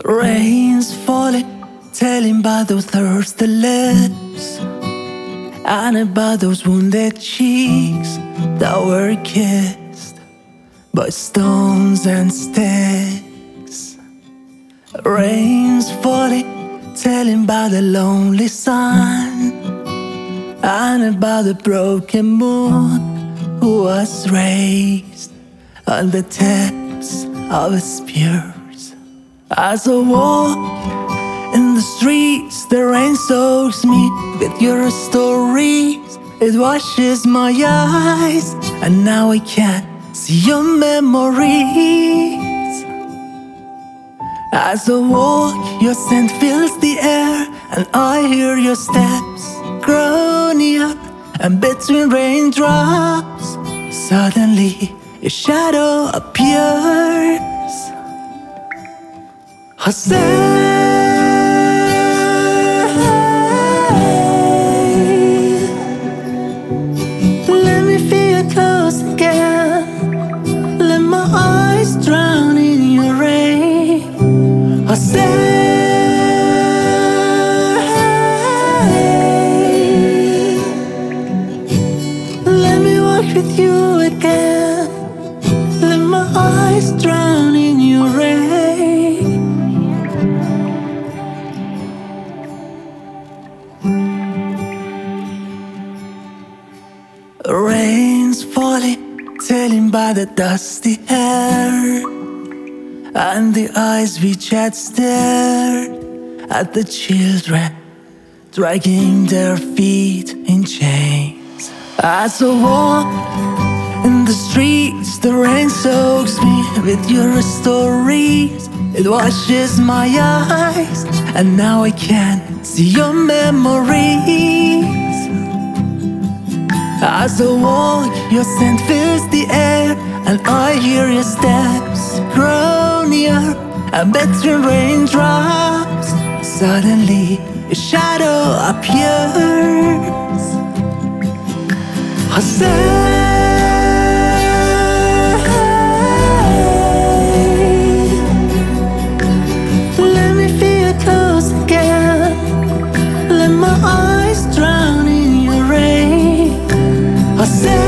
Rain's falling, telling by those thirsty lips, and about those wounded cheeks that were kissed by stones and sticks. Rain's falling, telling by the lonely sun, and about the broken moon who was raised on the tips of his spears. As I walk in the streets, the rain soaks me with your stories. It washes my eyes, and now I can't see your memories. As I walk, your scent fills the air, and I hear your steps grow near. And between raindrops, suddenly a shadow appears. Jose, let me feel close again. Let my eyes drown in your rain. Jose, let me walk with you again. Let my eyes drown in your rain. Rain's falling, telling by the dusty hair, and the eyes which had stared at the children dragging their feet in chains. As I walk in the streets, the rain soaks me with your stories. It washes my eyes, and now I can't see your memories. As I walk, your scent fills the air, and I hear your steps grow near. And between raindrops, suddenly a shadow appears. Jose, let me feel close again. Let my eyes drown in your rain. Jose,